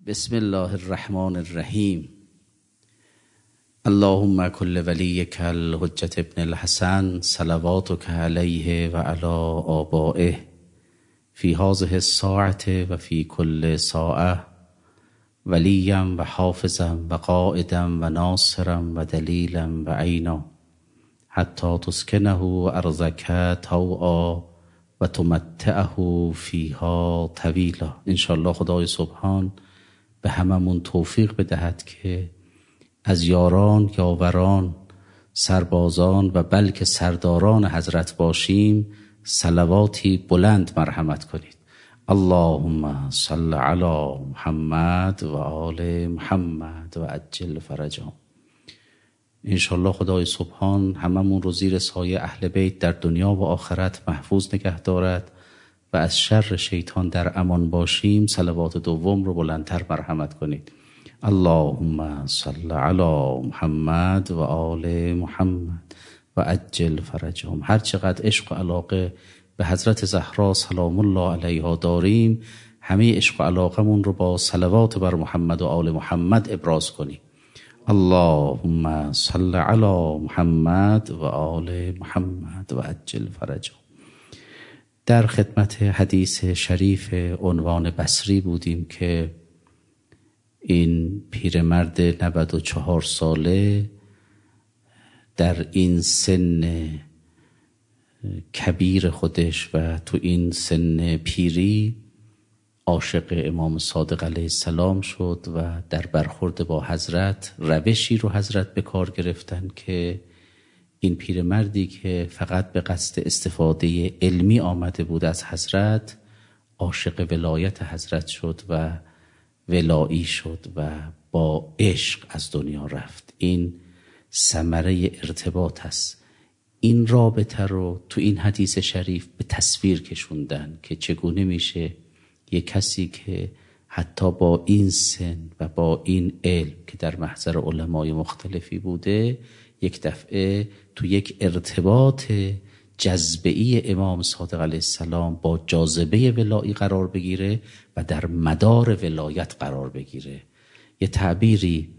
بسم الله الرحمن الرحیم. اللهم كل وليك الحجة ابن الحسن صلواتك عليه وعلى آبائه في هذه الساعة وفي كل ساعة وليا وحافظا وقائدا وناصرا ودليلا وعينا حتى تسكنه أرضك طوعا و تمتعه فیها طویلا. انشاءالله خدای سبحان به هممون توفیق بدهد که از یاران، یاوران، سربازان و بلکه سرداران حضرت باشیم. صلواتی بلند مرحمت کنید. اللهم صل علی محمد و آل محمد و عجل فرجهم. انشاءالله خدای سبحان هممون رو زیر سایه اهل بیت در دنیا و آخرت محفوظ نگه دارد و از شر شیطان در امان باشیم. صلوات دوم رو بلندتر مرحمت کنید. اللهم صل علی محمد و آل محمد و عجل فرجهم. هر چقدر عشق و علاقه به حضرت زهرا سلام الله علیها داریم، همه عشق و علاقمون رو با صلوات بر محمد و آل محمد ابراز کنیم. اللهم صل علی محمد و آل محمد و عجل فرجهم. در خدمت حدیث شریف عنوان بصری بودیم که این پیرمرد 94 ساله در این سن کبیر خودش و تو این سن پیری عاشق امام صادق علیه السلام شد و در برخورد با حضرت روشی رو حضرت به کار گرفتن که این پیرمردی که فقط به قصد استفاده علمی آمده بود از حضرت، عاشق ولایت حضرت شد و ولایی شد و با عشق از دنیا رفت. این ثمره ارتباط است. این رابطه رو تو این حدیث شریف به تصویر کشوندن که چگونه میشه یک کسی که حتی با این سن و با این علم که در محضر علمای مختلفی بوده، یک دفعه تو یک ارتباط جذبه‌ای امام صادق علیه السلام با جاذبه ولایی قرار بگیره و در مدار ولایت قرار بگیره. یه تعبیری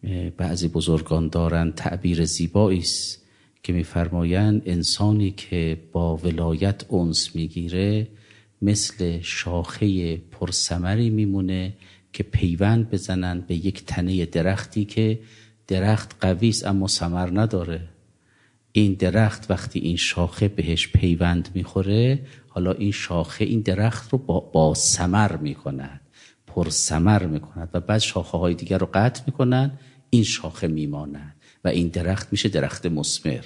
بعضی بزرگان دارن، تعبیر زیبایی است که می‌فرمایند انسانی که با ولایت انس میگیره مثل شاخه پرثمری میمونه که پیوند بزنن به یک تنه درختی که درخت قوی است اما ثمر نداره. این درخت وقتی این شاخه بهش پیوند میخوره، حالا این شاخه این درخت رو با ثمر میکند، پرثمر میکند و بعد شاخه های دیگر رو قطع میکنن، این شاخه میماند و این درخت میشه درخت مثمر.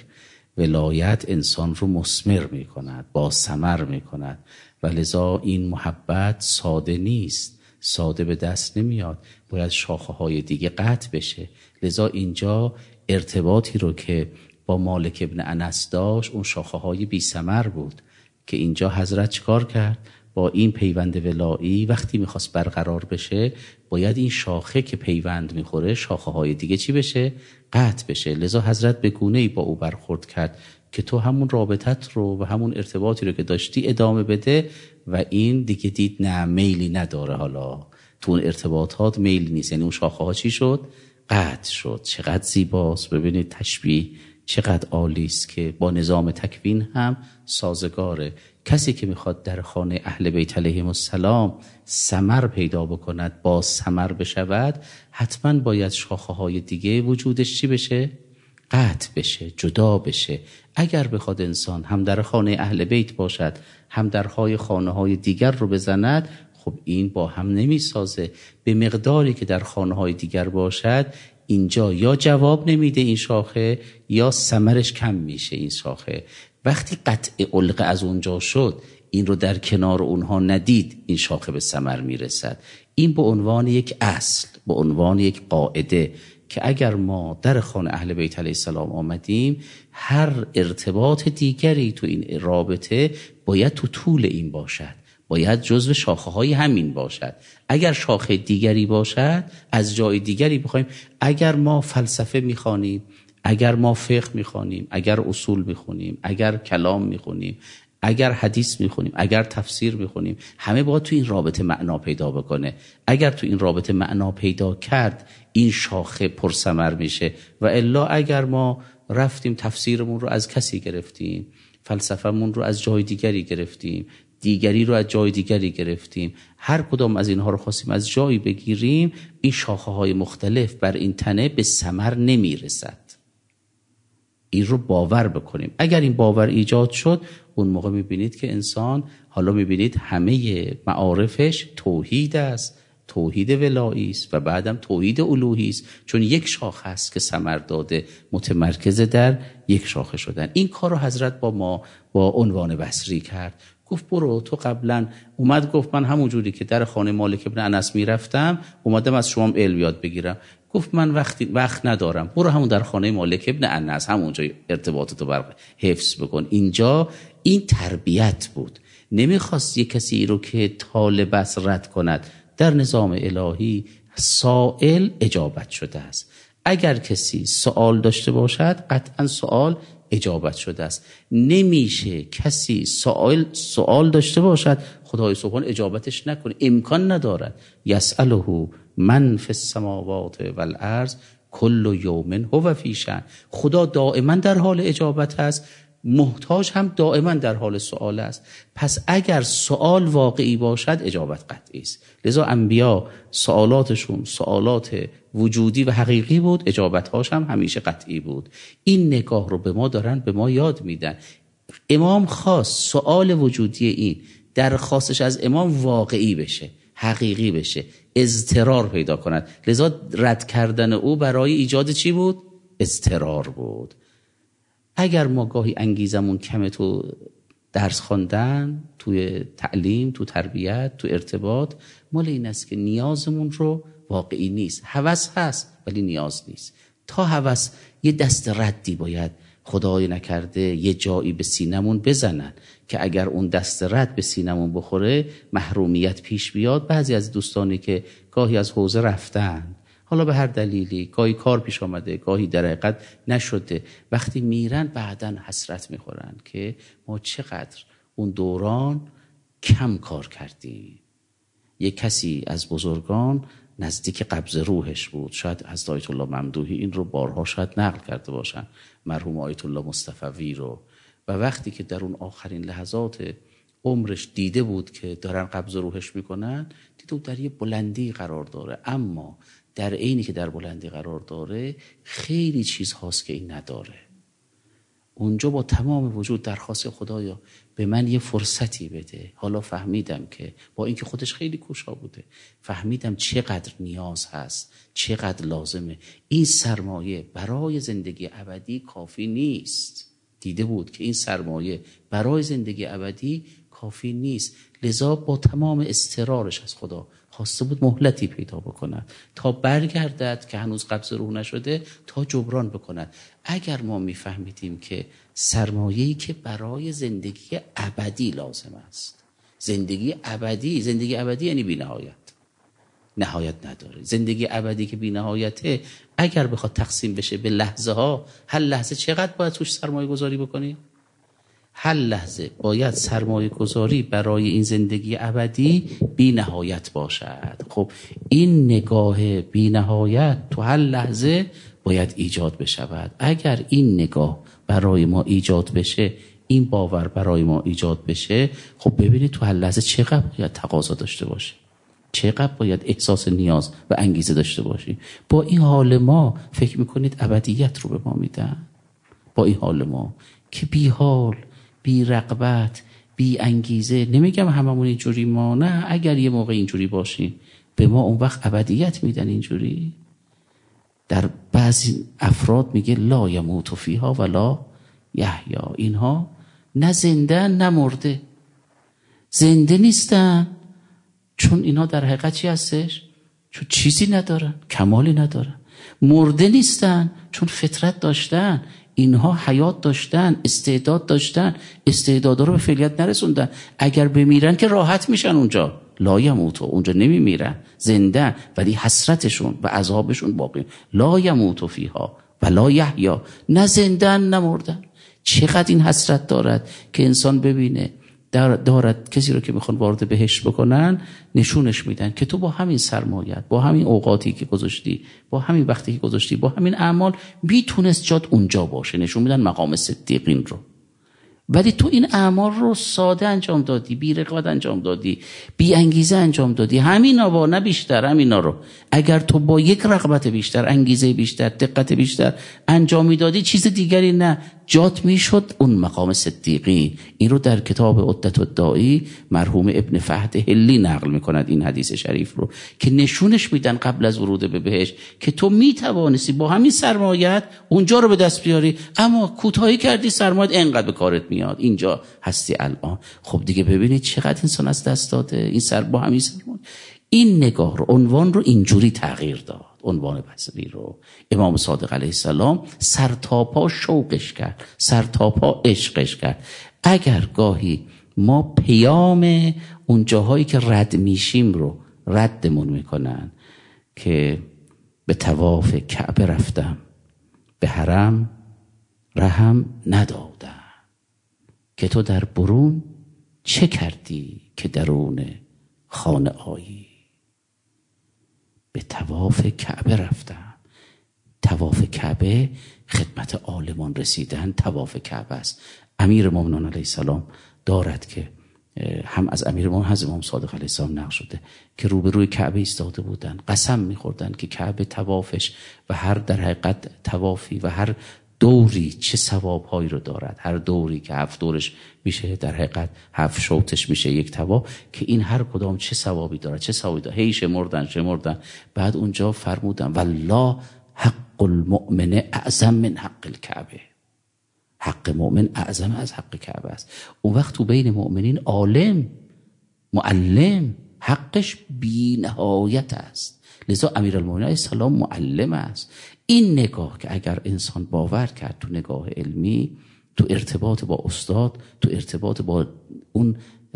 ولایت انسان رو مثمر میکند، با ثمر میکند و لذا این محبت ساده نیست، ساده به دست نمیاد، باید شاخه های دیگه قطع بشه. لذا اینجا ارتباطی رو که با مالک ابن انس داشت، اون شاخه های بی ثمر بود که اینجا حضرت چکار کرد؟ با این پیوند ولایی وقتی میخواست برقرار بشه، باید این شاخه که پیوند میخوره شاخه های دیگه چی بشه؟ قطع بشه. لذا حضرت به گونه‌ای با او برخورد کرد که تو همون رابطت رو و همون ارتباطی رو که داشتی ادامه بده و این دیگه دید نه، میلی نداره، حالا تو اون ارتباطات میلی نیست. یعنی اون شاخه ها چی شد؟ قطع شد. چقدر زیباست، ببینید تشبیه چقدر عالی است که با نظام تکوین هم سازگاره. کسی که میخواد در خانه اهل بیت علیهم السلام ثمر پیدا بکند، با ثمر بشود، حتما باید شاخه های دیگه وجودش چی بشه؟ قطع بشه، جدا بشه. اگر بخواد انسان هم در خانه اهل بیت باشد، هم درهای خانه های دیگر رو بزند، خب این با هم نمیسازه. به مقداری که در خانه های دیگر باشد، اینجا یا جواب نمیده این شاخه یا ثمرش کم میشه این شاخه. وقتی قطع علقه از اونجا شد، این رو در کنار اونها ندید، این شاخه به ثمر میرسد. این به عنوان یک اصل، به عنوان یک قاعده که اگر ما در خانه اهل بیت علیه السلام آمدیم، هر ارتباط دیگری تو این رابطه باید تو طول این باشد، باید جزو شاخه های همین باشد. اگر شاخه دیگری باشد، از جای دیگری بخوایم، اگر ما فلسفه میخوانیم، اگر ما فقه میخوانیم، اگر اصول میخونیم، اگر کلام میخونیم، اگر حدیث میخونیم، اگر تفسیر میخونیم، همه باید تو این رابطه معنا پیدا بکنه. اگر تو این رابطه معنا پیدا کرد این شاخه پرثمر میشه. و الا اگر ما رفتیم تفسیرمون رو از کسی گرفتیم، فلسفه‌مون رو از جای دیگری گرفتیم، دیگری رو از جای دیگری گرفتیم، هر کدام از اینها رو خواستیم از جایی بگیریم، این شاخه های مختلف بر این تنه به ثمر نمیرسد. این رو باور بکنیم. اگر این باور ایجاد شد، اون موقع میبینید که انسان، حالا میبینید همه معارفش توحید است، توحید ولایی است و بعدم توحید الوهی است، چون یک شاخه است که ثمر داده، متمرکز در یک شاخه شدن. این کار رو حضرت با ما با عنوان بصری کرد. گفت برو، تو قبلا اومد گفت من همون جوری که در خانه مالک ابن انس میرفتم اومدم از شما علم یاد بگیرم. گفت من وقت ندارم، برو همون در خانه مالک ابن انس همونجا ارتباطتو حفظ بکن. اینجا این تربیت بود. نمیخواست یک کسی رو که طالب است رد کند. در نظام الهی سائل اجابت شده است. اگر کسی سوال داشته باشد قطعا سوال اجابت شده است. نمیشه کسی سوال داشته باشد خدای سبحان اجابتش نکنه، امکان ندارد. یسأله من فی السماوات والارض کل یوم هو فی شأن. خدا دائما در حال اجابت است، محتاج هم دائما در حال سوال است. پس اگر سوال واقعی باشد اجابت قطعی است. لذا انبیا سوالاتشون سوالات وجودی و حقیقی بود، اجابتهاش هم همیشه قطعی بود. این نگاه رو به ما دارن به ما یاد میدن. امام خواست سوال وجودی این درخواستش از امام واقعی بشه، حقیقی بشه، اضطرار پیدا کند. لذا رد کردن او برای ایجاد چی بود؟ اضطرار بود. اگر ما گاهی انگیزمون کمه تو درس خواندن، توی تعلیم، تو تربیت، تو ارتباط، مال این است که نیازمون رو واقعی نیست. هوس هست ولی نیاز نیست. تا هوس یه دست ردی باید خدای نکرده یه جایی به سینمون بزنن که اگر اون دست رد به سینمون بخوره محرومیت پیش بیاد. بعضی از دوستانی که گاهی از حوزه رفتن، حالا به هر دلیلی، گاهی کار پیش آمده، گاهی در حقیقت نشده، وقتی میرن بعدن حسرت میخورن که ما چقدر اون دوران کم کار کردیم. یک کسی از بزرگان نزدیک قبض روحش بود، شاید حضرت آیت الله ممدوحی این رو بارها شاید نقل کرده باشن، مرحوم آیت الله مصطفوی رو. و وقتی که در اون آخرین لحظات عمرش دیده بود که دارن قبض روحش میکنن، دیده بود در یه بلندی قرار داره، اما در عینی که در بلندی قرار داره خیلی چیز هاست که این نداره. اونجا با تمام وجود درخواست خدایا به من یه فرصتی بده. حالا فهمیدم که با اینکه خودش خیلی کوشا بوده، فهمیدم چقدر نیاز هست، چقدر لازمه. این سرمایه برای زندگی ابدی کافی نیست. دیده بود که این سرمایه برای زندگی ابدی کافی نیست. لذا با تمام اضطرارش از خدا خواسته بود مهلتی پیدا بکند تا برگردد که هنوز قبض روح نشده، تا جبران بکند. اگر ما میفهمیدیم که سرمایه‌ای که برای زندگی ابدی لازم است، زندگی ابدی یعنی بی نهایت، نهایت نداره. زندگی ابدی که بی نهایته اگر بخواد تقسیم بشه به لحظه ها، هر لحظه چقدر باید توش سرمایه گذاری بکنی؟ هر لحظه باید سرمایه گذاری برای این زندگی ابدی بی نهایت باشد. خب این نگاه بی نهایت تو هر لحظه باید ایجاد بشود. اگر این نگاه برای ما ایجاد بشه، این باور برای ما ایجاد بشه، خب ببینید تو هر لحظه چقدر باید تقاضا داشته باشه، چقدر باید احساس نیاز و انگیزه داشته باشیم. با این حال ما فکر میکنید ابدیت رو به ما میدن؟ با این حال ما که بی حال، بی رغبت، بی انگیزه، نمیگم هممون اینجوری ما، نه، اگر یه موقع اینجوری باشیم به ما اون وقت ابدیت میدن. اینجوری در بعضی افراد میگه لا یموت فیها ولا یحیا، اینها نه زنده نه مرده. زنده نیستن چون اینا در حقیقت چی هستش؟ چون چیزی ندارن، کمالی ندارن. مرده نیستن چون فطرت داشتن، اینها حیات داشتن، استعداد داشتن، استعدادا رو به فعلیت نرسوندن. اگر بمیرن که راحت میشن اونجا، لا یموتو، اونجا نمیمیرن، زنده، ولی حسرتشون و عذابشون باقی. لا یموتو فیها ولا یحیا، نه زندن نه مردن. چقدر این حسرت دارد که انسان ببینه دارد کسی رو که میخوان وارد بهشت بکنن نشونش میدن که تو با همین سرمایت، با همین اوقاتی که گذاشتی، با همین وقتی که گذاشتی، با همین اعمال میتونست جات اونجا باشه. نشون میدن مقام صدیقین رو. ولی تو این اعمال رو ساده انجام دادی، بی رغبت انجام دادی، بی انگیزه انجام دادی. همینا نه بیشتر، همینا رو اگر تو با یک رغبت بیشتر، انگیزه بیشتر، دقت بیشتر انجام میدادی، چیز دیگری نه، جات میشد اون مقام صدیقی. این رو در کتاب عدة الداعی مرحوم ابن فهد حلی نقل میکند این حدیث شریف رو، که نشونش میدن قبل از ورود به بهشت که تو میتوانستی با همین سرمایت اونجا رو به دست بیاری، اما کوتاهی کردی، سرمایت اینقدر به کارت میاد، اینجا هستی الان. خب دیگه ببینید چقدر انسان از دست داده این با همین سرمایت. این نگاه رو، عنوان رو اینجوری تغییر داد. عنوان بصری رو امام صادق علیه السلام سرتاپا شوقش کرد، سرتاپا عشقش کرد. اگر گاهی ما پیام اون جاهایی که رد میشیم رو ردمون میکنن، که به طواف کعبه رفتم، به حرم رحم ندادم، که تو در برون چه کردی که درون خانه آیی. به طواف کعبه رفتم. طواف کعبه خدمت عالمان رسیدن طواف کعبه است. امیر مومنان علیه السلام دارد که هم از امیر مومنان هم از امام صادق علیه السلام نقل شده که روبروی کعبه ایستاده بودن، قسم می‌خوردن که کعبه طوافش و هر در حقیقت طوافی و هر دوری چه ثواب‌هایی رو دارد. هر دوری که 7 دورش میشه در حقیقت 7 شوطش میشه یک طواف، که این هر کدام چه ثوابی دارد، چه ثوابی دارد. هی شمردن. بعد اونجا فرمودن والله حق المؤمن اعظم من حق الکعبه. حق مؤمن اعظم از حق کعبه است. اون وقت تو بین مؤمنین عالم، معلم، حقش بی نهایت است. لذا امیرالمومنین علیه السلام معلم است. این نگاه که اگر انسان باور کرد تو نگاه علمی، تو ارتباط با استاد، تو ارتباط با اون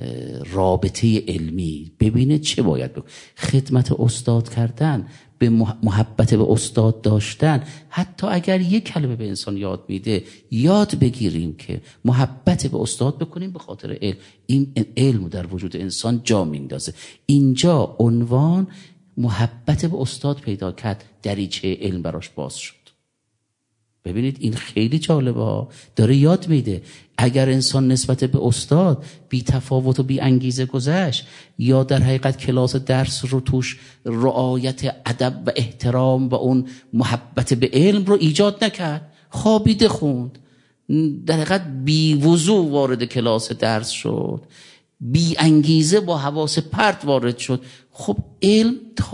رابطه علمی، ببینه چه باید بکنه. خدمت استاد کردن، به محبت به استاد داشتن، حتی اگر یک کلمه به انسان یاد میده، یاد بگیریم که محبت به استاد بکنیم به خاطر علم. این علم در وجود انسان جا میندازه. اینجا عنوان محبت به استاد پیدا کرد، دریچه علم براش باز شد. ببینید این خیلی جالبه ها، داره یاد میده. اگر انسان نسبت به استاد بی تفاوت و بی انگیزه گذشت، یا در حقیقت کلاس درس رو توش رعایت ادب و احترام و اون محبت به علم رو ایجاد نکرد، خوابیده خوند، در حقیقت بی وضو وارد کلاس درس شد، بی انگیزه با حواس پرت وارد شد، خب علم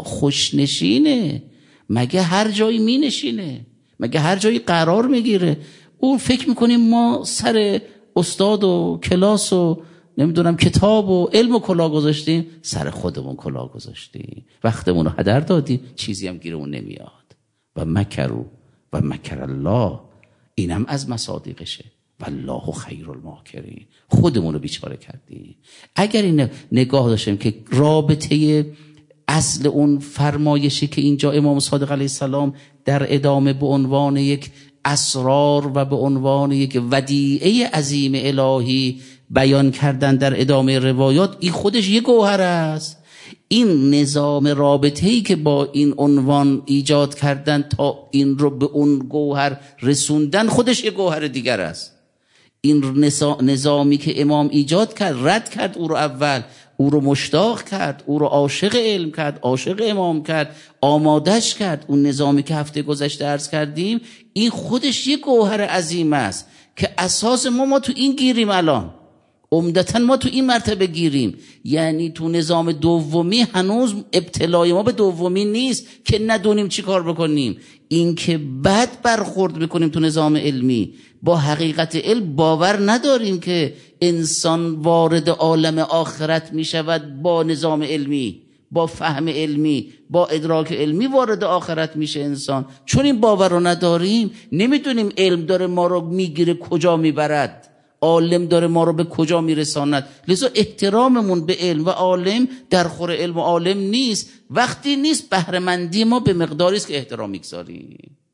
خوشنشینه؟ مگه هر جایی می نشینه؟ مگه هر جایی قرار میگیره؟ اون فکر میکنیم ما سر استاد و کلاس و نمیدونم کتاب و علم و کلاه گذاشتیم، سر خودمون کلاه گذاشتیم، وقتمون رو هدر دادیم، چیزی هم گیرمون نمیاد. و مکروا و مکر الله، اینم از مصادیقشه، والله خیر الماکرین. خودمون رو بیچاره کردیم. اگر این نگاه داشتیم که رابطه اصل اون فرمایشی که اینجا امام صادق علیه السلام در ادامه به عنوان یک اسرار و به عنوان یک ودیعه عظیم الهی بیان کردن در ادامه روایات، این خودش یک گوهر است. این نظام رابطه‌ای که با این عنوان ایجاد کردن تا این رو به اون گوهر رسوندن، خودش یک گوهر دیگر است. این نظامی که امام ایجاد کرد، رد کرد او رو اول، او رو مشتاق کرد، او رو عاشق علم کرد، عاشق امام کرد، آمادش کرد. اون نظامی که هفته گذشته عرض کردیم، این خودش یک گوهر عظیم است که اساس ما تو این گیریم. الان عمدتاً ما تو این مرتبه گیریم، یعنی تو نظام دومی هنوز ابتلای ما به دومی نیست که ندونیم چی کار بکنیم. این که بد برخورد بکنیم تو نظام علمی، با حقیقت علم باور نداریم که انسان وارد عالم آخرت می شود با نظام علمی، با فهم علمی، با ادراک علمی وارد آخرت میشه انسان. چون این باور رو نداریم، نمیدونیم علم داره ما رو میگیره کجا میبرد، عالم داره ما رو به کجا میرساند. لذا احتراممون به علم و عالم در خور علم و عالم نیست، وقتی نیست بهره‌مندی ما به مقداری است که احترام میگذاریم.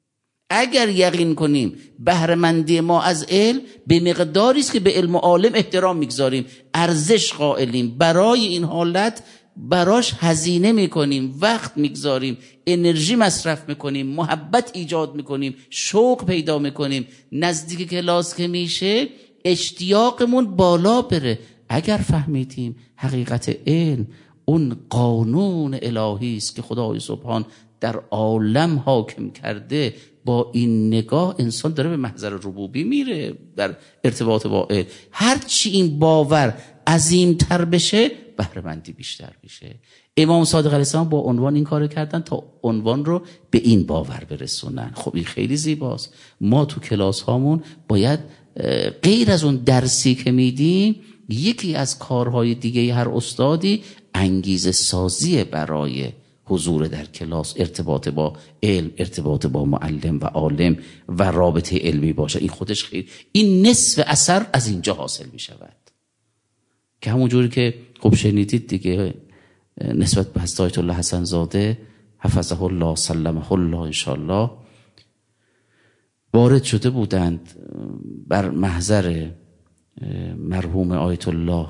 اگر یقین کنیم بهره‌مندی ما از علم به مقداری است که به علم و عالم احترام میگذاریم، ارزش قائلیم، برای این حالت براش هزینه میکنیم، وقت میگذاریم، انرژی مصرف میکنیم، محبت ایجاد میکنیم، شوق پیدا میکنیم، نزدیک کلاس که میشه اشتیاقمون بالا بره. اگر فهمیدیم حقیقت علم اون قانون الهی است که خدای سبحان در عالم حاکم کرده، با این نگاه انسان داره به محضر ربوبی میره در ارتباط با علم. هرچی این باور عظیم‌تر بشه بهره‌مندی بیشتر میشه. امام صادق علیه السلام با عنوان این کار کردن تا عنوان رو به این باور برسونن. خب این خیلی زیباست. ما تو کلاس هامون باید غیر از اون درسی که میدیم، یکی از کارهای دیگه هر استادی انگیزه سازی برای حضور در کلاس، ارتباط با علم، ارتباط با معلم و عالم و رابطه علمی باشه. این خودش خیلی، این نصف اثر از اینجا حاصل می شود که همون جوری که خب شنیدید دیگه نسبت به حضرت آیت الله حسن زاده حفظه الله سلمه الله انشاءالله وارد شده بودند بر محضر مرحوم آیت الله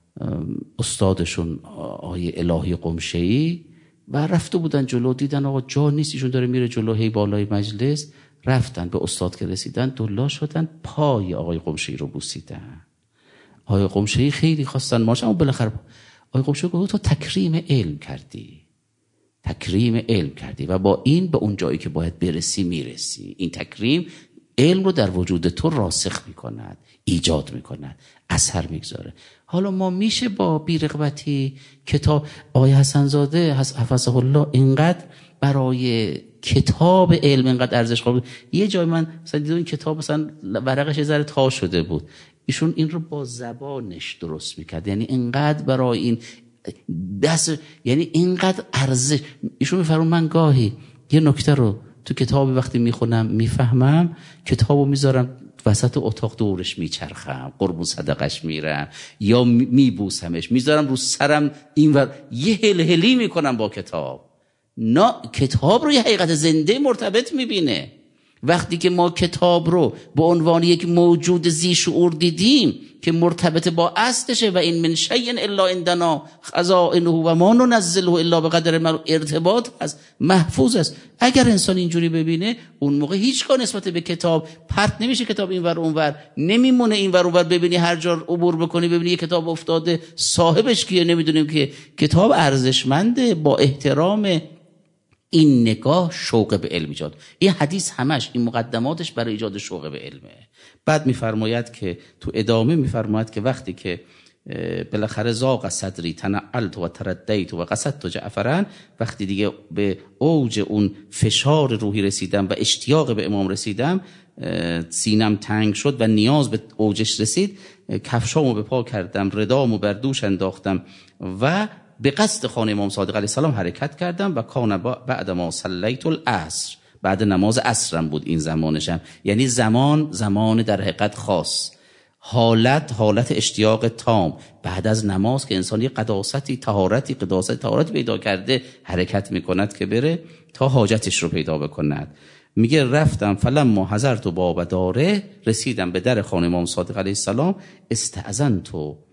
استادشون آیه الهی قمشه‌ای و رفته بودن جلو، دیدن آقا جا نیست، ایشون داره میره جلو، هی بالای مجلس رفتن به استاد که رسیدن دلا شدن، پای آقای قمشه‌ای رو بوسیدن. آقای قمشه‌ای خیلی خواستن ماش، اما بالاخره آقای قمشه‌ای گفت تو تکریم علم کردی، تکریم علم کردی و با این به اون جایی که باید برسی میرسی. این تکریم علم رو در وجود تو راسخ میکند، ایجاد میکند، اثر میگذاره. حالا ما میشه با بی‌رغبتی کتاب آقای حسن زاده حفظه الله اینقدر برای کتاب علم اینقدر ارزش قائل، یه جای من مثلا دیدم این کتاب مثلا ورقش یه ذره تا شده بود، ایشون این رو با زبانش درست میکرد، یعنی اینقدر برای این دست، یعنی اینقدر ارزش. ایشون میفرمون من گاهی یه نکته رو تو کتابی وقتی میخونم میفهمم، کتابو میذارم وسط اتاق دورش میچرخم، قربون صدقش میرم یا میبوسمش، میذارم رو سرم اینور، یه هلهلی میکنم با کتاب. نه، کتاب رو یه حقیقت زنده مرتبط میبینه. وقتی که ما کتاب رو به عنوان یک موجود ذی شعور دیدیم که مرتبط با اصلشه و این من شیء الا عندنا خزائنه و ما ننزله الا بقدر معلوم، ارتباط است، محفوظ است. اگر انسان اینجوری ببینه اون موقع هیچگاه نسبت به کتاب پرت نمیشه، کتاب اینور اونور نمیمونه، اینور اونور ببینی هر جا عبور بکنی ببینی یه کتاب افتاده صاحبش کیه نمیدونیم که. کتاب ارزشمنده، با احترام این نگاه شوق به علم ایجاد. این حدیث همش این مقدماتش برای ایجاد شوق به علمه. بعد میفرماید که تو ادامه میفرماید که وقتی که بالاخره زاغ صدری تنعلت و تردیت و قصدت جعفرا، وقتی دیگه به اوج اون فشار روحی رسیدم و اشتیاق به امام رسیدم، سینم تنگ شد و نیاز به اوجش رسید، کفشامو به پا کردم، ردامو بر دوش انداختم و به قصد خانه امام صادق علیه السلام حرکت کردم. و کان بعد ما صلیت العصر، بعد نماز عصرم بود این زمانشم، یعنی زمان در حقیقت خاص، حالت اشتیاق تام بعد از نماز که انسان یه طهارتی پیدا کرده حرکت میکند که بره تا حاجتش رو پیدا بکند. میگه رفتم فلما حضرت باب داره، رسیدم به در خانه امام صادق علیه السلام، استأذنت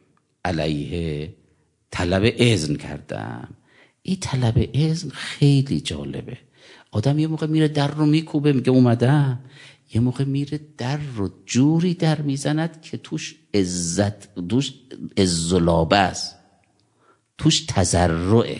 علیه، طلب اذن کردم. این طلب اذن خیلی جالبه. آدم یه موقع میره در رو میکوبه میگه اومدم، یه موقع میره در رو جوری در میزند که توش عزت، توش عزلابه است، توش تضرعه،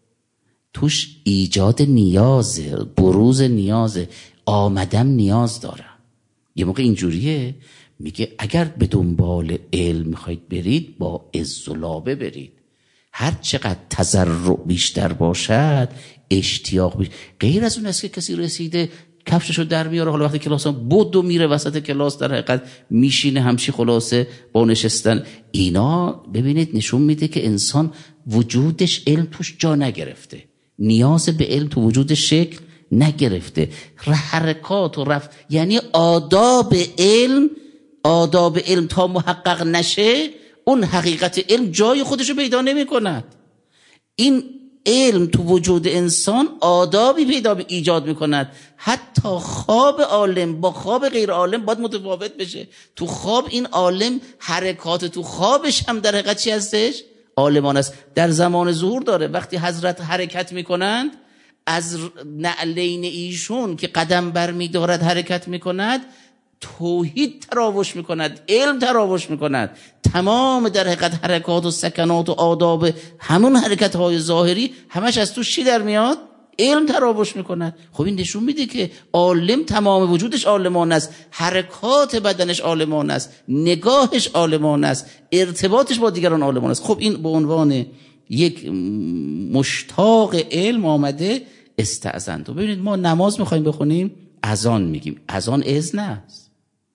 توش ایجاد نیازه، بروز نیازه، آمدم نیاز دارم. یه موقع اینجوریه، میگه اگر به دنبال علم میخواید برید با عزلابه برید، هر چقدر تضرع بیشتر باشد اشتیاق بیشتر. غیر از اون است که کسی رسیده کفششو در میاره، حالا وقتی کلاس هم بود و میره وسط کلاس در حقیقت میشینه همچی خلاصه با نشستن. اینا ببینید نشون میده که انسان وجودش علم توش جا نگرفته، نیاز به علم تو وجودش شکل نگرفته، حرکات و رفت، یعنی آداب علم تا محقق نشه اون حقیقت علم جای خودشو پیدا نمی کند. این علم تو وجود انسان آدابی ایجاد میکند. حتی خواب عالم با خواب غیر عالم باید متفاوت بشه. تو خواب این عالم حرکات تو خوابش هم در حقیقت چی هستش؟ عالمان است. در زمان ظهور داره وقتی حضرت حرکت میکنند، از نعلین ایشون که قدم بر میدارد حرکت میکند، توحید تراوش میکند، علم تراوش میکند. تمام در حقیقت حرکات و سکنات و آداب همون حرکت های ظاهری همش از تو چی در میاد؟ علم تراوش میکند. خب این نشون میده که عالم تمام وجودش عالمان است، حرکات بدنش عالمان است، نگاهش عالمان است، ارتباطش با دیگران عالمان است. خب این به عنوان یک مشتاق علم آمده استأذنت. ببینید ما نماز میخوایم بخونیم، اذان میگیم، اذان اذن است.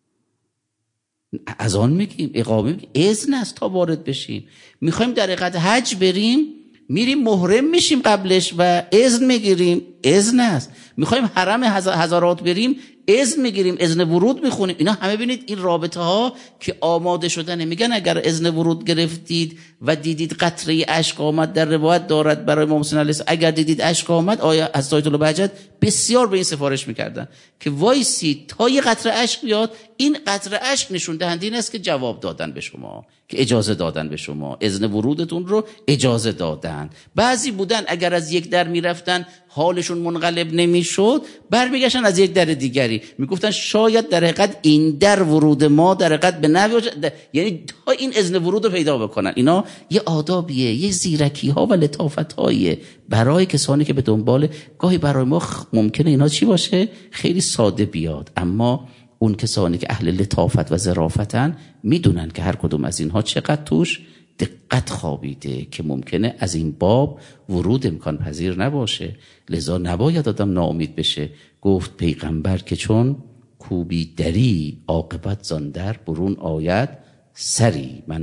اذان میگیم، اقامه میگیم، اذن است تا وارد بشیم. میخوایم در حقیقت حج بریم، میریم محرم میشیم قبلش و اذن میگیریم، اذن است. میخوایم حرم حضرات بریم، اذن میگیریم، اذن ورود میخونیم. اینا همه ببینید این رابطه ها که آماده شدن. میگن اگر اذن ورود گرفتید و دیدید قطره اشک آمد، در روایت دارد برای امام حسین علیه السلام اگر دیدید اشک آمد، آیا از آیت الله بهجت بسیار به این سفارش میکردن که وایسید تا یه قطره اشک بیاد. این قطره اشک نشون دهنده این است که جواب دادن به شما، که اجازه دادن به شما، اذن ورودتون رو اجازه دادن. بعضی بودن اگر از یک در میرفتن حالشون منقلب نمیشد، برمیگشتن از یک در دیگری، میگفتن شاید در حقیقت این در ورود ما در حقیقت به نوی یعنی تا این اذن ورود رو پیدا بکنن. اینا یه آدابیه، یه زیرکی ها و لطافت هاییه برای کسانی که به دنبال. گاهی برای ما ممکنه اینا چی باشه؟ خیلی ساده بیاد، اما اون کسانی که اهل لطافت و ظرافتن میدونن که هر کدوم از اینها چقدر توش دقت خوابیده که ممکنه از این باب ورود امکان پذیر نباشه. لذا نباید آدم ناامید بشه. گفت پیغمبر که چون کوبی دری، عاقبت زان در برون آید سری. من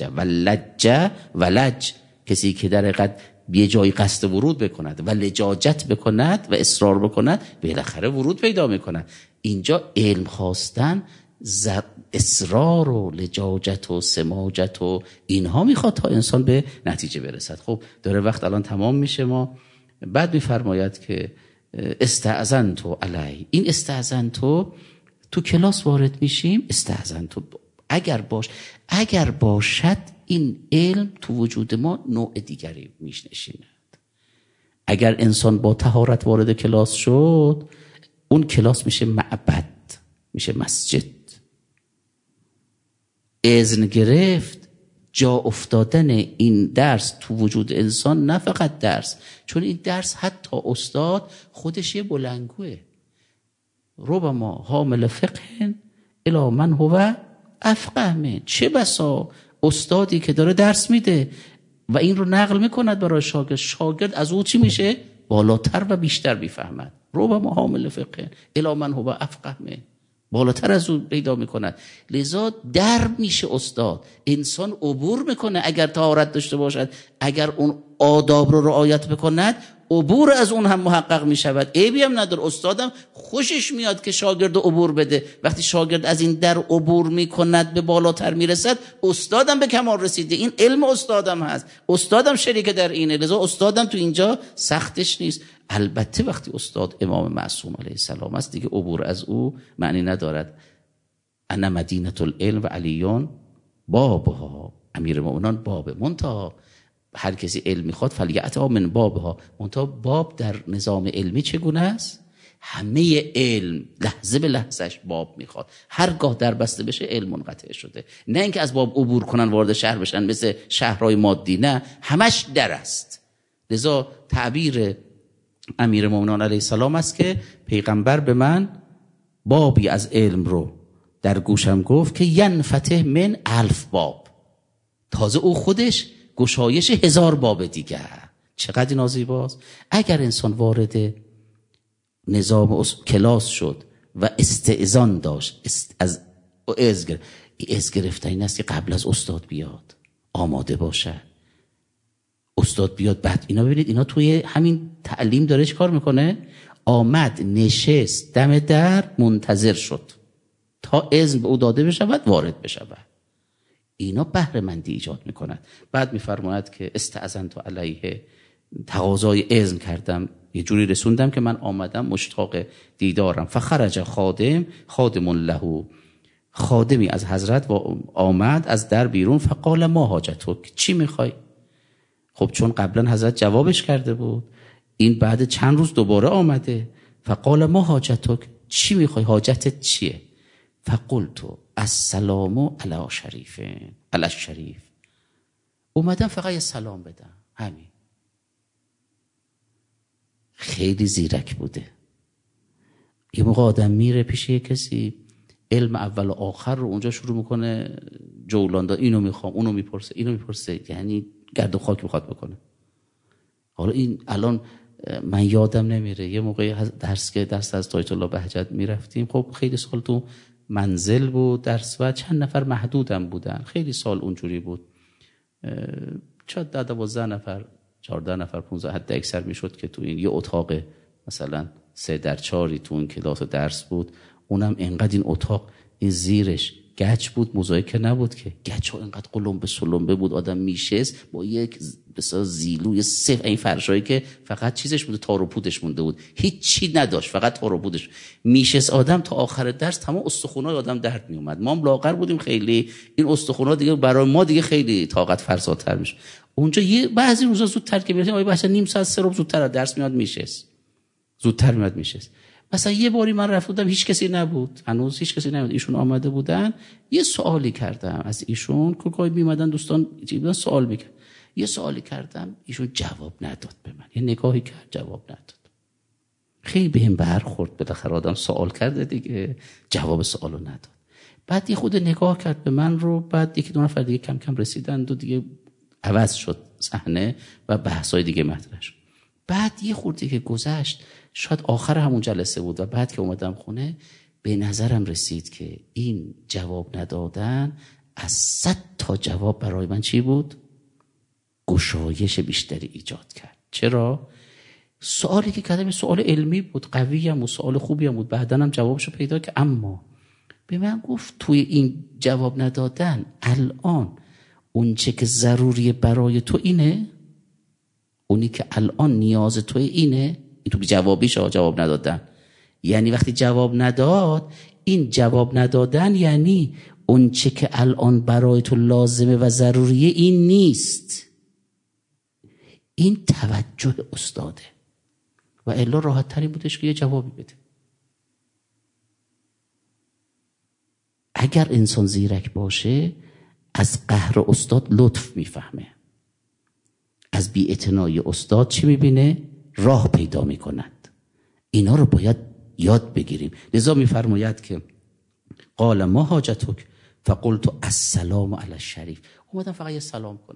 ولج کسی که در حقیقت یه جایی قصد ورود بکند و لجاجت بکند و اصرار بکند، بالاخره ورود پیدا میکند. اینجا علم خواستن اصرار و لجاجت و سماجت و اینها میخواد تا انسان به نتیجه برسد. خب داره وقت الان تمام میشه. ما بعد میفرماید که استأذنتو علی. این استأذنتو تو کلاس وارد میشیم، استأذنتو اگر باشد این علم تو وجود ما نوع دیگری میشنشیند. اگر انسان با طهارت وارد کلاس شد، اون کلاس میشه معبد، میشه مسجد. اذن گرفت، جا افتادن این درس تو وجود انسان، نه فقط درس، چون این درس حتی استاد خودش یه بلندگوه. ربما حامل فقه الی من هو افقه من. چه بسا استادی که داره درس میده و این رو نقل میکند برای شاگرد، شاگرد از او چی میشه؟ بالاتر و بیشتر میفهمد. ربما حامل فقه الی من هو افقه من، بالاتر از اون پیدا میکند. لذا درب میشه استاد. انسان عبور میکنه اگر طهارت داشته باشد، اگر اون آداب رو رعایت بکند، عبور از اون هم محقق میشود. عیبی هم نداره. استادم خوشش میاد که شاگرد عبور بده. وقتی شاگرد از این در عبور میکند، به بالاتر میرسد، استادم به کمال رسیده. این علم استادم هست، استادم شریک در اینه. لذا استادم تو اینجا سختش نیست. البته وقتی استاد امام معصوم علیه السلام است، دیگه عبور از او معنی ندارد. انا مدینه العلم و علیون بابها. امیر مومنان باب منتها هر کسی علم میخواد فلیعتا من بابها. منتها باب در نظام علمی چگونه است؟ همه علم لحظه به لحظهش باب میخواد. هرگاه در بسته بشه علم منقطع شده. نه اینکه از باب عبور کنن وارد شهر بشن مثل شهرهای مادی، نه، همش در است. لذا تعبیر امیر مومنان علیه السلام است که پیغمبر به من بابی از علم رو در گوشم گفت که ینفتح من 1000 باب. تازه او خودش گشایش 1000 باب دیگر. چقدر اینا زیباست. اگر انسان وارد نظام کلاس شد و استئذان داشت، از اذن گرفتن این است که قبل از استاد بیاد آماده باشه. استاد بیاد بعد اینا. ببینید اینا توی همین تعلیم داره چه کار میکنه؟ آمد، نشست دم در، منتظر شد تا اذن به او داده بشود وارد بشود. اینا بهره مندی ایجاد میکند. بعد میفرماید که استأذنت علیه تقاضای اذن کردم، یه جوری رسوندم که من آمدم مشتاق دیدارم. فخرج خادم له، خادمی از حضرت آمد از در بیرون. فقال ما حاجتک، چی میخوای؟ خب چون قبلا حضرت جوابش کرده بود، این بعد چند روز دوباره آمده. فقال ما حاجتک، چی میخوای؟ حاجتت چیه؟ فقلت السلام علی الشریف، اومدم فقط یه سلام بدم، همین. خیلی زیرک بوده. یه موقع آدم میره پیش یه کسی، علم اول و آخر رو اونجا شروع میکنه جولان داد، اینو میخوام، اونو میپرسه، یعنی گرد و خاک میخواد بکنه. حالا این الان من یادم نمیره، یه موقعی درس از آیت الله بهجت میرفتیم. خب خیلی سال تو منزل بود درس و چند نفر محدودم بودن، خیلی سال اونجوری بود، شاید 12 نفر 14 نفر 15 حد اکثر میشد که تو این یه اتاق مثلا 3x4 تو اون کلاس درس بود. اونم انقدر این اتاق این زیرش گچ بود، موزاییک نبود که، گچ ها انقدر قلمبه سلمبه بود، آدم میشست با یک بسیار زیلوی صف، این فرشایی که فقط چیزش بوده، تار و پودش مونده بود، هیچ چی نداشت، فقط تار و پودش میشست. آدم تا آخر درس تمام استخونای آدم درد میومد. ما هم لاغر بودیم خیلی، این استخونا دیگه برای ما دیگه خیلی طاقت فرساتر میشه. اونجا یه بعضی روزا زودتر که میرسیم، بچه نیم ساعت 3 ربع زودتر از درس میاد میشست، زودتر میاد میشست. مثلا یه باری من رفت بودم، هیچ کسی نبود، هنوز هیچ کسی نبود، ایشون آمده بودن. یه سوالی کردم از ایشون، کوکای میمدن دوستان بودن سوال میکرد، یه سوالی کردم، ایشون جواب نداد به من، یه نگاهی کرد جواب نداد. خیلی بهم برخورد، بالاخره آدم سوال کرده دیگه، جواب سوالو نداد. بعد یه خود نگاه کرد به من رو، بعد یکی دو نفر دیگه کم کم رسیدن و دیگه عوض شد صحنه و بحثای دیگه مطرح شد. بعد یه خورده که گذشت، شاید آخر همون جلسه بود و بعد که اومدم خونه به نظرم رسید که این جواب ندادن از 100 تا جواب برای من چی بود؟ گشایش بیشتری ایجاد کرد. چرا؟ سوالی که کردم سوال علمی بود، قوی هم بود، سوال خوبی هم بود، بعدن هم جوابشو پیدا کرد. اما به من گفت توی این جواب ندادن الان اون چه که ضروری برای تو اینه، اونی که الان نیاز تو اینه، این تو جوابیش جواب ندادن. یعنی وقتی جواب نداد، این جواب ندادن یعنی اون چه که الان برای تو لازمه و ضروریه این نیست. این توجه استاده و الا راحت تری بودش که یه جوابی بده. اگر انسان زیرک باشه از قهر استاد لطف میفهمه، از بی‌اعتنایی استاد چی میبینه؟ راه پیدا میکند. اینا رو باید یاد بگیریم. لذا میفرماید که قال ما حاجتک فقلت السلام علی الشریف، اومدم فقط یه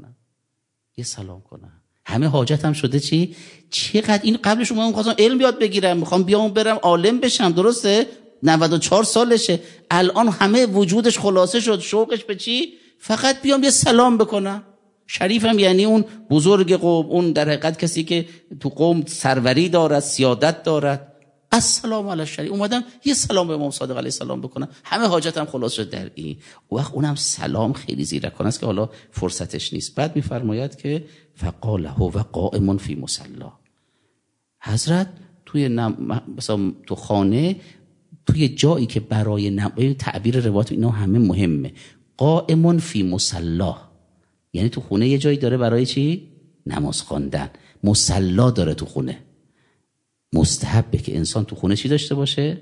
سلام کنم. همه حاجتم شده چی؟ چقدر این قبلش اومدم می‌خواستم علم یاد بگیرم، میخوام بیام برم عالم بشم، درسته؟ 94 سالشه، الان همه وجودش خلاصه شد، شوقش به چی؟ فقط بیام یه سلام بکنم. شریفم یعنی اون بزرگ قوم، اون در حقیقت کسی که تو قوم سروری دارد، سیادت دارد. السلام علی الشریف، اومدم یه سلام به امام صادق علیه السلام بکنم، همه حاجتم خلاص شد در این وقت. اونم سلام خیلی زیرکانه است که حالا فرصتش نیست. بعد میفرماید که فقال هو قائم فی مصلا، حضرت توی مثلا تو خانه، توی جایی که برای تعبیر روایت اینا همه مهمه. قائم فی مصلا یعنی تو خونه یه جایی داره برای چی؟ نماز خواندن. مصلا داره تو خونه. مستحبه که انسان تو خونه چی داشته باشه؟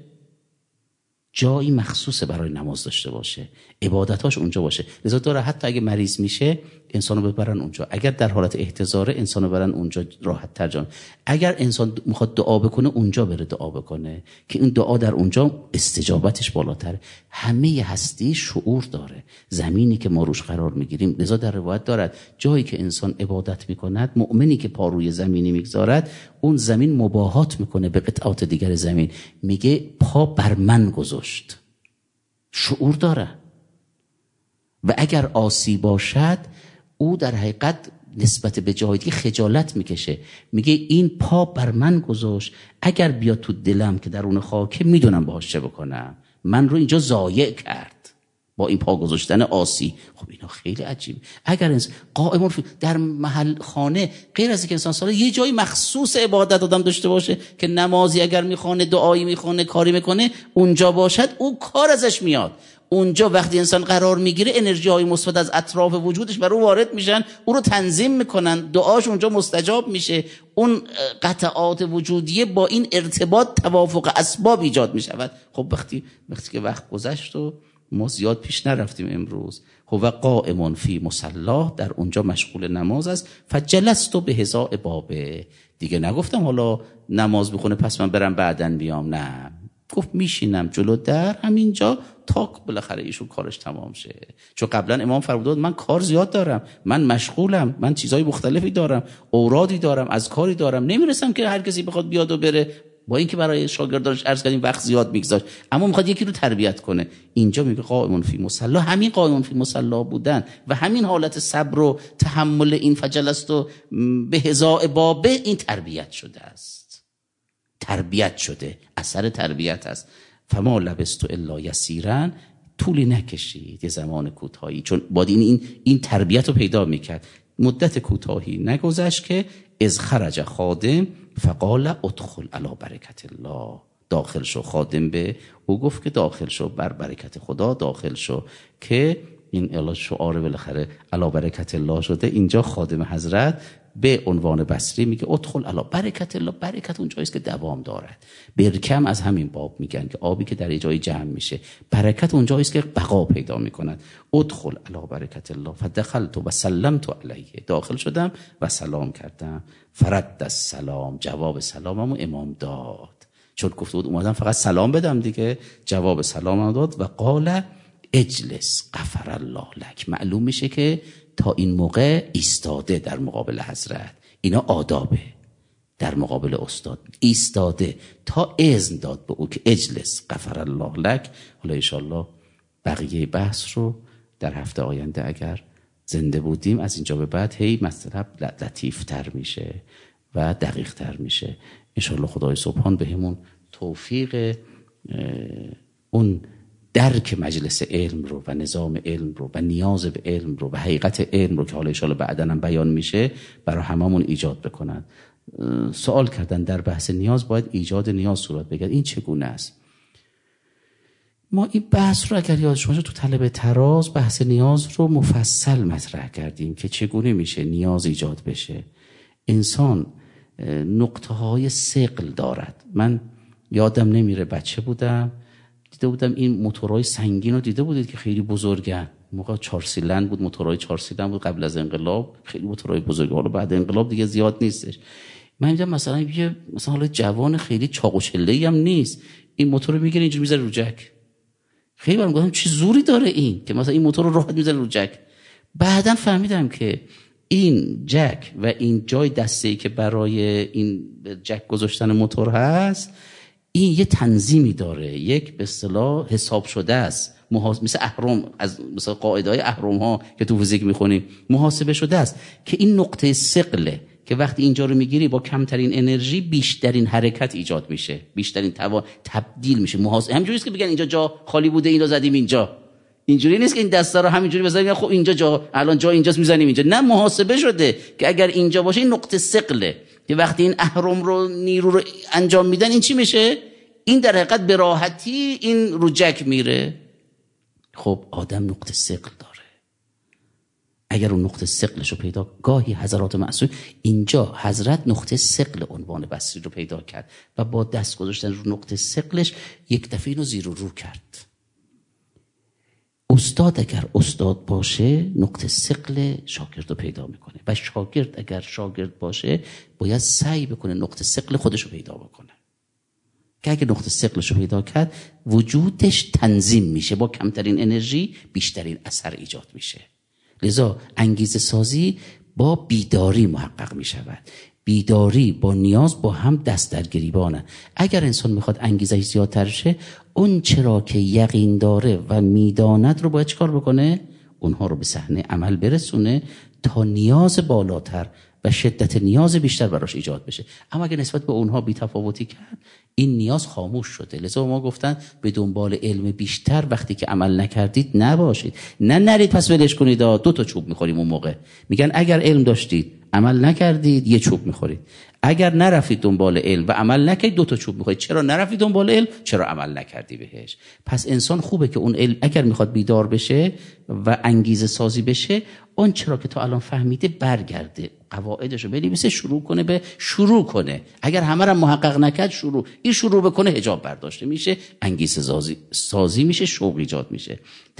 جایی مخصوص برای نماز داشته باشه، عبادتاش اونجا باشه. لذا داره حتی اگه مریض میشه انسانو ببرن اونجا، اگر در حالت احتضاره انسانو ببرن اونجا راحت تر جان. اگر انسان میخواد دعا بکنه اونجا بره دعا بکنه که این دعا در اونجا استجابتش بالاتره. همه هستی شعور داره، زمینی که ما روش قرار میگیریم. لذا در روایت دارد جایی که انسان عبادت میکند، مؤمنی که پا روی زمینی میگذارد، اون زمین مباهات میکنه به قطعات دیگر زمین، میگه پا بر من گذاشت. شعور داره. و اگر عاصی باشد او در حقیقت نسبت به جای دیگه خجالت میکشه، میگه این پا بر من گذاشت، اگر بیاد تو دلم که درون خاکه میدونم باهاش چه بکنم، من رو اینجا ضایع کرد، با این پا گذاشتن آسی. خب اینا خیلی عجیبه. اگر قائمون در محل خانه غیر از اینکه انسان ساله یه جای مخصوص عبادت آدم داشته باشه که نمازی اگر میخونه، دعایی میخونه، کاری میکنه، اونجا باشد، اون کار ازش میاد. اونجا وقتی انسان قرار میگیره انرژی های مثبت از اطراف وجودش بر او وارد میشن، او رو تنظیم میکنن، دعاش اونجا مستجاب میشه. اون قطعات وجودیه با این ارتباط توافق اسباب ایجاد میشود. خب وقتی که وقت گذشت و ما زیاد پیش نرفتیم امروز. هو قائم فی مصلا، در اونجا مشغول نماز است. فجلست به حذاء بابه، دیگه نگفتم حالا نماز بخونه پس من برم بعدن بیام، نه، گفت میشینم جلو در همینجا تا بالاخره ایشون کارش تمام شه. چون قبلا امام فرمود من کار زیاد دارم، من مشغولم، من چیزای مختلفی دارم، اورادی دارم، اذکاری دارم، نمیرسم که هر کسی بخواد بیاد و بره. با اینکه برای شاگردانش عرض کردیم وقت زیاد میگذاشت، اما میخواد یکی رو تربیت کنه. اینجا میگه قائم فی مصلا، همین قائم فی مصلا بودن و همین حالت صبر و تحمل این فجلست و به حذاء بابه، این تربیت شده است، تربیت شده، اثر تربیت است. فما لبثت الا یسیرا، طولی نکشید، یه زمان کوتاهی، چون باید این تربیت رو پیدا میکرد. مدت کوتاهی نگذشت که از خرج خادم فقال ادخل علی برکت الله، داخل شو. خادم به او گفت که داخل شو، بر برکت خدا داخل شو، که این الا شعار بالاخره علی برکت الله شده. اینجا خادم حضرت به عنوان بصری میگه ادخل علی برکت الله. برکت اونجاییست که دوام دارد. برکم از همین باب میگن که آبی که در جای جمع میشه. برکت اونجاییست که بقا پیدا میکند. ادخل علی برکت الله فدخلت و سلمت علیه، داخل شدم و سلام کردم. فرد السلام، جواب سلاممو امام داد، چون گفته بود اومدم فقط سلام بدم دیگه، جواب سلامم داد. و قال اجلس غفر الله لک، معلوم میشه که تا این موقع ایستاده در مقابل حضرت. اینا آدابه، در مقابل استاد ایستاده تا اذن داد به او که اجلس غفر الله لک. حالا انشالله بقیه بحث رو در هفته آینده اگر زنده بودیم از اینجا به بعد هی مطلب لطیفتر میشه و دقیق تر میشه. انشالله خدای سبحان به همون توفیق اون درک مجلس علم رو و نظام علم رو و نیاز به علم رو و حقیقت علم رو که حالا انشالله بعداً هم بیان میشه برای هممون ایجاد بکنن. سوال کردن در بحث نیاز باید ایجاد نیاز صورت بگیرد. این چگونه است؟ ما این بحث رو اگر یاد شما تو طلب تراز بحث نیاز رو مفصل مطرح کردیم که چگونه میشه نیاز ایجاد بشه. انسان نقطه های ثقل دارد. من یادم نمیره بچه بودم دیده بودم این موتورهای سنگین رو دیده بودید که خیلی بزرگن. موقع 4 سیلندر بود، موتورهای 4 سیلندر بود قبل از انقلاب، خیلی موتورهای بزرگه. حالا بعد انقلاب دیگه زیاد نیستش. من میگم مثلا حالا جوان خیلی چاق و چله‌ای هم نیست، این موتور رو میگیره اینجوری میذاره رو جک. خیلی برام گفتم چه زوری داره این که مثلا این موتور رو راحت میذاره رو جک. بعداً فهمیدم که این جک و این جای دسته‌ای که برای این جک گذاشتن موتور هست، این یه تنظیمی داره، یک به اصطلاح حساب شده است، مثل اهرم، از مثلا قاعده‌های اهرم ها که تو فیزیک میخونیم محاسبه شده است که این نقطه ثقله که وقتی اینجا رو میگیری با کمترین انرژی بیشترین حرکت ایجاد میشه، بیشترین تبدیل میشه. همینجوری است که بگن اینجا جا خالی بوده اینو زدیم اینجا. اینجوری نیست که این دستا رو همینجوری بزنیم خب اینجا الان جا اینجاست میزنیم اینجا. نه، محاسبه شده که اگر اینجا باشه این نقطه ثقله که وقتی این اهرم رو نیرو رو انجام میدن این چی میشه؟ این در حقیقت به راحتی این رو جک میره. خب آدم نقطه ثقل داره. اگر اون نقطه ثقلش رو پیدا، گاهی حضرات معصوم اینجا حضرت نقطه ثقل عنوان بصری رو پیدا کرد و با دست گذاشتن رو نقطه ثقلش یک دفعه اینو زیر و رو کرد. استاد اگر استاد باشه نقطه ثقل شاگرد رو پیدا میکنه و شاگرد اگر شاگرد باشه باید سعی بکنه نقطه ثقل خودش رو پیدا بکنه که اگر نقطه ثقلش رو پیدا کرد وجودش تنظیم میشه، با کمترین انرژی بیشترین اثر ایجاد میشه. لذا انگیزه سازی با بیداری محقق میشود. بیداری با نیاز با هم دست در گریبانه. اگر انسان میخواد انگیزش زیادتر شه، اون چرا که یقین داره و میداند رو باید چکار بکنه؟ اونها رو به صحنه عمل برسونه تا نیاز بالاتر و شدت نیاز بیشتر براش ایجاد بشه. اما اگه نسبت به اونها بی‌تفاوتی کرد، این نیاز خاموش شده. لذا ما گفتن به دنبال علم بیشتر وقتی که عمل نکردید نباشید. نه نرید پس ولش کنید، 2 تا چوب میخوریم اون موقع. میگن اگر علم داشتید عمل نکردید 1 چوب میخورید. اگر نرفتید دنبال علم و عمل نکردید 2 تا چوب میخورید. چرا نرفتید دنبال علم؟ چرا عمل نکردی بهش؟ پس انسان خوبه که اون علم اگر میخواد بیدار بشه و انگیزه سازی بشه، اون چرا که تا الان فهمیده برگرده، قواعدشو بنویسه، شروع کنه. اگر همه را محقق نکرد، شروع بکنه، حجاب برداشته میشه، انگیزه سازی میشه، شوق ایجاد میشه.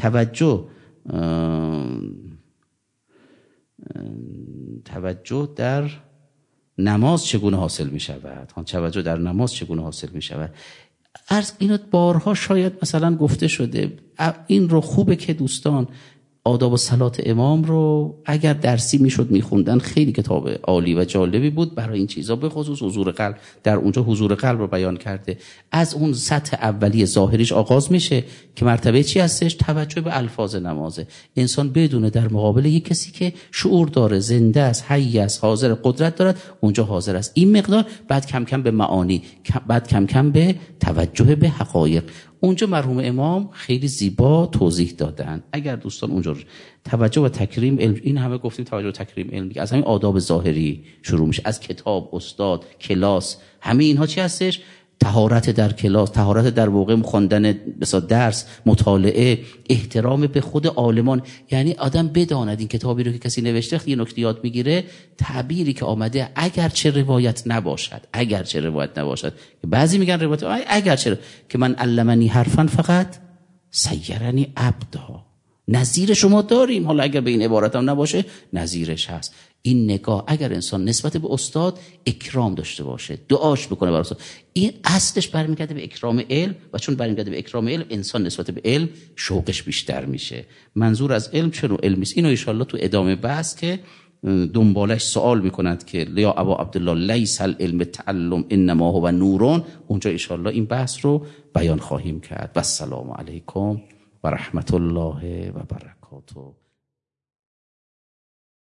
توجه در نماز چگونه حاصل می شود؟ توجه در نماز چگونه حاصل می شود؟ اینو بارها شاید مثلا گفته شده. این رو خوبه که دوستان آداب صلات امام رو اگر درسی میشد میخوندن، خیلی کتاب عالی و جالبی بود برای این چیزا، به خصوص حضور قلب. در اونجا حضور قلب رو بیان کرده. از اون سطح اولیه ظاهریش آغاز میشه که مرتبه چی هستش؟ توجه به الفاظ نمازه. انسان بدونه در مقابل یک کسی که شعور داره، زنده است، حی است، حاضر، قدرت دارد، اونجا حاضر است. این مقدار، بعد کم کم به معانی، بعد کم کم به توجه به حقایق. اونجا مرحوم امام خیلی زیبا توضیح دادن. اگر دوستان اونجا توجه و تکریم علم، این همه گفتیم توجه و تکریم علم دیگه، از همین آداب ظاهری شروع میشه، از کتاب، استاد، کلاس، همه اینها چی هستش؟ طهارت در کلاس، طهارت در موقع خواندن درس، مطالعه، احترام به خود عالمان. یعنی آدم بداند این کتابی رو که کسی نوشته، یه نکته یاد میگیره، تعبیری که آمده اگر چه روایت نباشد، بعضی میگن روایت اگر چه، که من علمنی حرفا فقط سیرنی عبدا. نظیر شما داریم، حالا اگر به این عبارت هم نباشه نظیرش هست. این نگاه، اگر انسان نسبت به استاد اکرام داشته باشه، دعاش بکنه برای استاد، این اصلش برمیگرده به اکرام علم، و چون برمیگرده به اکرام علم، انسان نسبت به علم شوقش بیشتر میشه. منظور از علم چه نوع علمی است؟ اینو ان شاءالله تو ادامه بحث که دنبالش سوال میکنند که یا ابا عبدالله لیس العلم تعلم انما هو نورون، اونجا ان شاءالله این بحث رو بیان خواهیم کرد. و السلام علیکم و رحمت الله و برکاته.